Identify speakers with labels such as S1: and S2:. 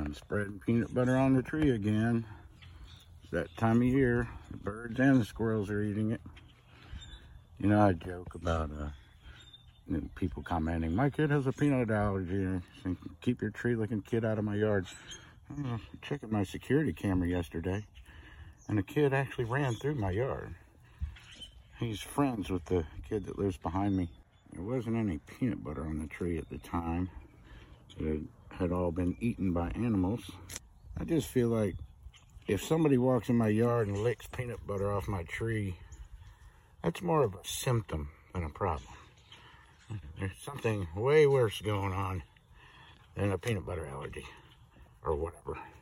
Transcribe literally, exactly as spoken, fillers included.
S1: I'm spreading peanut butter on the tree again. It's that time of year. The birds and the squirrels are eating it. You know, I joke about uh, you know, people commenting, my kid has a peanut allergy. So keep your tree-looking kid out of my yard. I was checking my security camera yesterday, and a kid actually ran through my yard. He's friends with the kid that lives behind me. There wasn't any peanut butter on the tree at the time. It had all been eaten by animals. I just feel like if somebody walks in my yard and licks peanut butter off my tree, that's more of a symptom than a problem. There's something way worse going on than a peanut butter allergy or whatever.